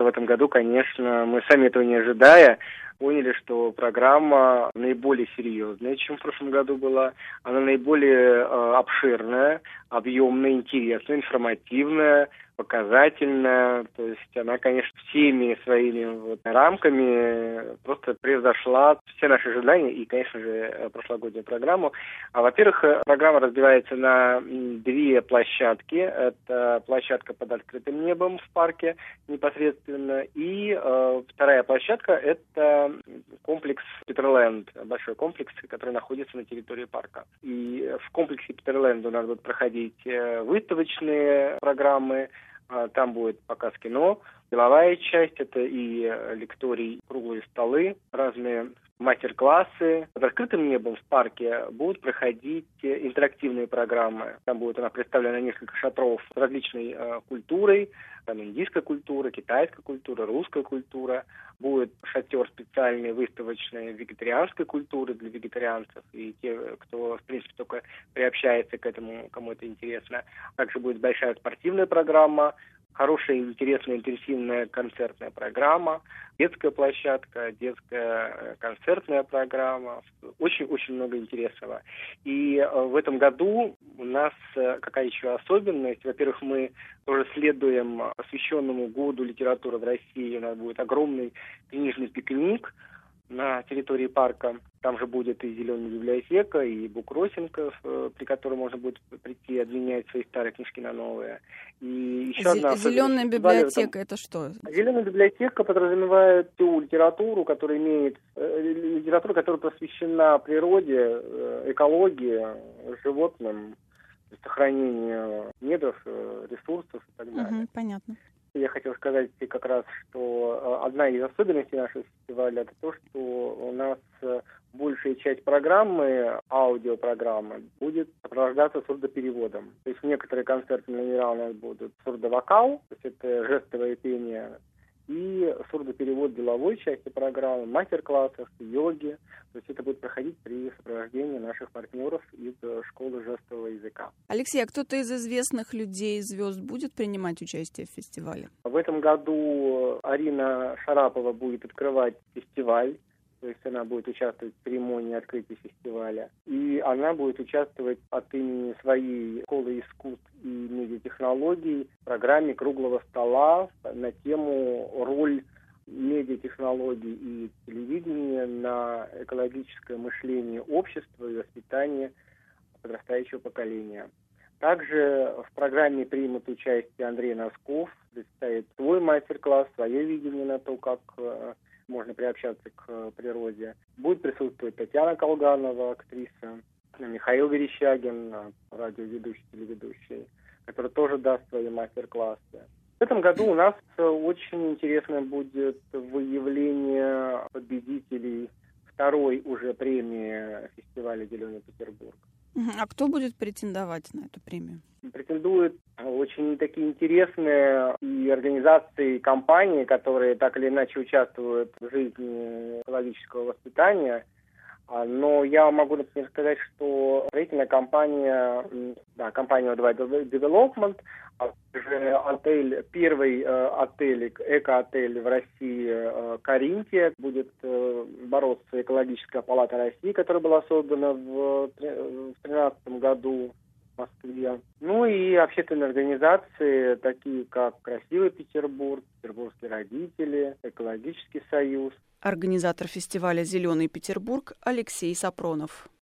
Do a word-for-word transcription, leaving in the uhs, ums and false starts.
в этом году, конечно, мы сами этого не ожидая, поняли, что программа наиболее серьезная, чем в прошлом году была. Она наиболее э, обширная, объемная, интересная, информативная, показательная. То есть она, конечно, всеми своими вот рамками просто превзошла все наши ожидания и, конечно же, прошлогоднюю программу. А, во-первых, программа разбивается на две площадки. Это площадка под открытым небом в парке непосредственно. И э, вторая площадка – это комплекс Питерленд, большой комплекс, который находится на территории парка. И в комплексе Питерленд у нас будут проходить выставочные программы, там будет показ кино, деловая часть, это и лекторий, круглые столы, разные мастер-классы. Под открытым небом в парке будут проходить интерактивные программы. Там будет она представлена несколько шатров с различной э, культурой. Там индийская культура, китайская культура, русская культура. Будет шатер специальный, выставочный вегетарианской культуры для вегетарианцев и те, кто, в принципе, только приобщается к этому, кому это интересно. Также будет большая спортивная программа, хорошая, интересная, интенсивная концертная программа, детская площадка, детская концертная программа. Очень-очень много интересного. И в этом году у нас какая еще особенность? Во-первых, мы тоже следуем посвященному году литературы в России. У нас будет огромный книжный пикник на территории парка. Там же будет и зеленая библиотека, и буккроссинг, при котором можно будет прийти и обменять свои старые книжки на новые. И еще З- одна зеленая библиотека — это что? Зеленая библиотека подразумевает ту литературу, которая имеет э, литературу, которая посвящена природе, э, экологии, животным, сохранению недров, э, ресурсов и так далее. Угу, понятно. Я хотел сказать как раз, что одна из особенностей нашего фестиваля — это то, что у нас большая часть программы, аудиопрограммы, будет сопровождаться сурдопереводом. То есть некоторые концертные номера у нас будут сурдовокал, то есть это жестовое пение, и сурдоперевод деловой части программы, мастер-классов, йоги. То есть это будет проходить при сопровождении наших партнеров из школы жестового языка. Алексей, а кто-то из известных людей, звезд будет принимать участие в фестивале? В этом году Арина Шарапова будет открывать фестиваль. То есть она будет участвовать в церемонии открытия фестиваля. И она будет участвовать от имени своей школы искусств и медиатехнологий в программе «Круглого стола» на тему «Роль медиатехнологий и телевидения на экологическое мышление общества и воспитание подрастающего поколения». Также в программе примут участие Андрей Носков, представит свой мастер-класс, свое видение на то, как можно приобщаться к природе. Будет присутствовать Татьяна Колганова, актриса, Михаил Верещагин, радиоведущий, телеведущий, который тоже даст свои мастер-классы. В этом году у нас очень интересно будет выявление победителей второй уже премии фестиваля «Зеленый Петербург». А кто будет претендовать на эту премию? Претендуют очень такие интересные и организации, и компании, которые так или иначе участвуют в жизни экологического воспитания. Но я могу, например, сказать, что строительная компания, да, компания White Development, а также отель, первый э, отель, эко-отель в России э, Каринтия, будет э, бороться экологическая палата России, которая была создана в две тысячи тринадцатом году в Москве. Ну и общественные организации, такие как «Красивый Петербург», «Петербургские родители», «Экологический союз». Организатор фестиваля «Зеленый Петербург» Алексей Сапронов.